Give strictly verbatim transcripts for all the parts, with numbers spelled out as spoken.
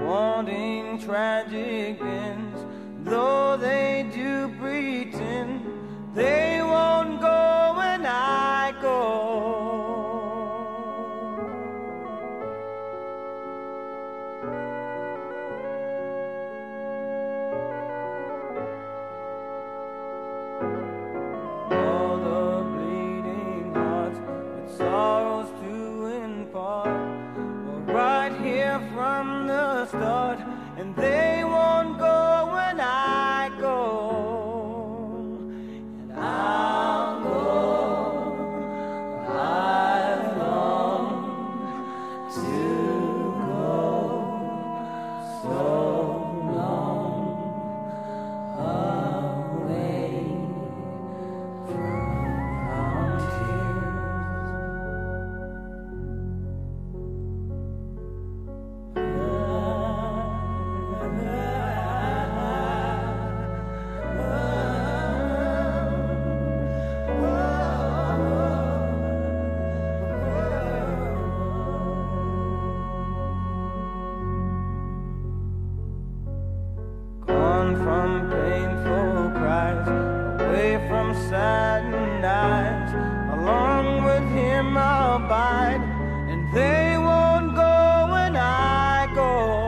wanting tragic ends, though they do pretend they won't go when I go. All the bleeding hearts with sorrows to impart were right here from the start, and they won't go when I go. And I'll go, I've longed to go so long away from Gone from painful cries, away from saddened eyes, along with him I'll abide, and they won't go when I go.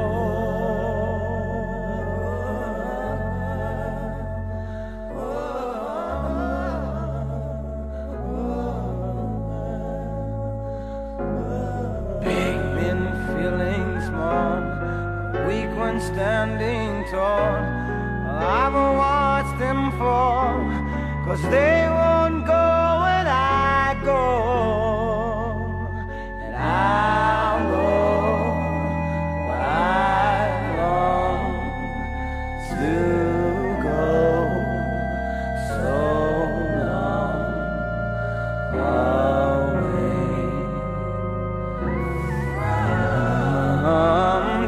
Big men feeling small, weak when standing tall, I've watched them fall, 'cause they won't go when I go. And I'll go where I long to go so long away from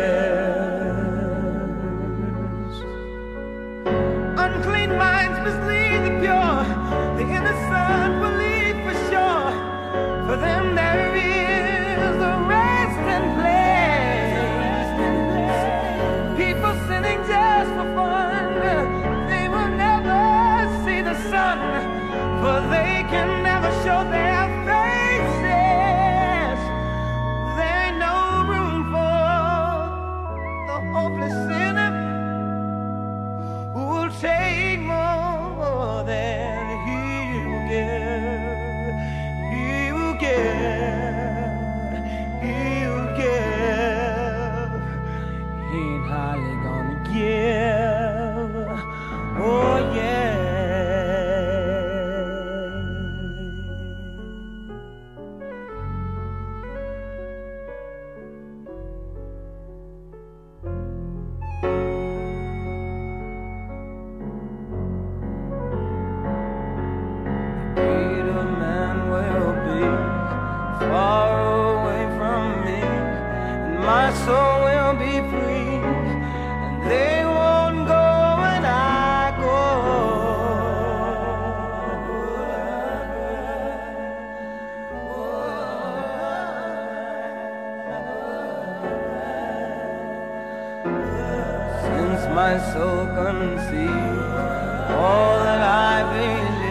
tears. Unclean minds mislead the pure, the innocent believe for sure. For them there is a rest and place. People sinning just for fun, they will never see the sun, for they can never show their faces. There ain't no room for the hopeless sinner who will take more than he will give. He will give, he will give. He ain't hardly gonna give. Oh yeah. Greater man will be far away from me, and my soul will be free, and they won't go when I go. Since my soul conceived all that I believe,